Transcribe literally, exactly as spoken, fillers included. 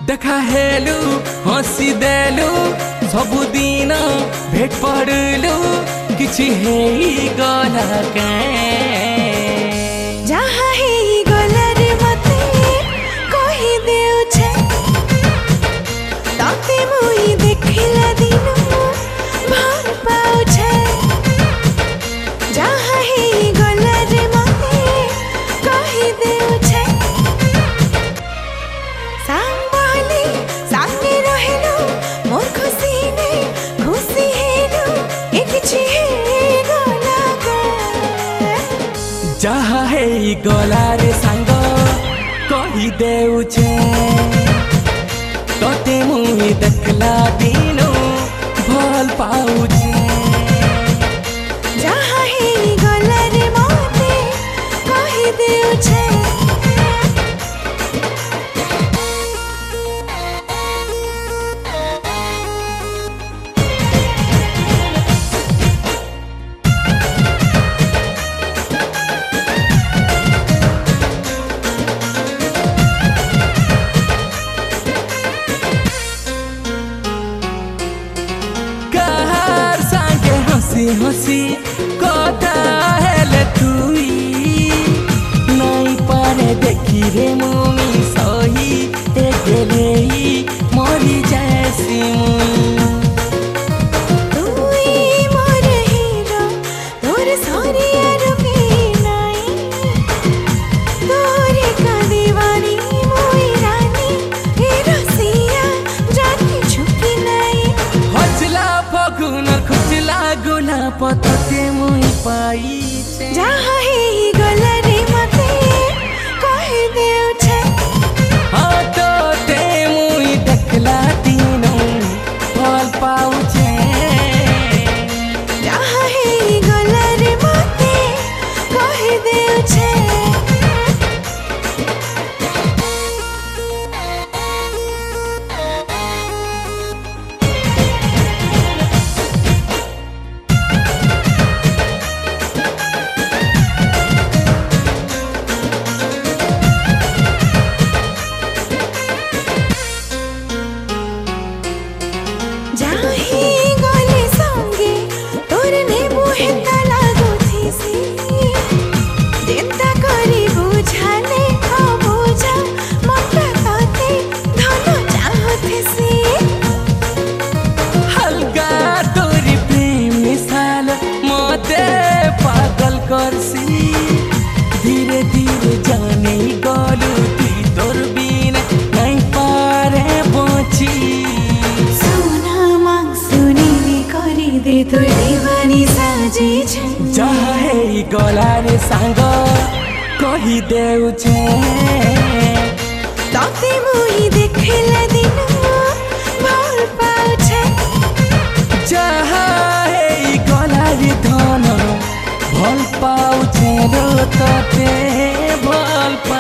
देखा हेलु हसी देलु सबुदिन भेट पड़लु किछि हेई गला के जहाँ हेई गला रे मते कहि देउ छे ताते मुई देखिला दिन भर पाउ छे जहाँ हेई गला रे मते कहि देउ छे सांगले संगे रहेलु मोर खुशी ने खुशी हेलु ए किछि हेई गला के जहाँ हेई गला रे सांग कहि देउ छे तोते मुई देखला दिनो भल पाउ छे जहाँ हेई गला रे मते कहि देउ छे हसी कथा हेले तुई नहीं पारे देखी रे मुई सही एकले मरी जैसी तुई मोर हीरो तोर सोनिया रुके नाई तोरे का दीवानी मोई रानी हे रसिया जानी छुपी नाई हजला फगुन खुजला गुना पतते मुई पाई छे जहाँ हेई गला रे मते कहि देउ छे हाँ तो ते मुई देखला दिनो भल पाउ छे जहाँ हेई गला रे मते कहि देउ छे जाही गले संगे तोर ने मुहे तला गुथीसी चिंता करी बुझाले आ बुझा मक्का ताते धनो चाहथीसी हल्का तोरी प्रेम मिसाल मते पागल करसी धीरे धीरे जाने गलू ती तोर बिन नहीं पारे बची दे तो दीवानी साजी छे जहाँ हेई गला रे सांग कहि देउ छे ताते मुई देखला दिन भल पाउ छे जहाँ हेई गला रे धन भल पाउ छे रो तते भल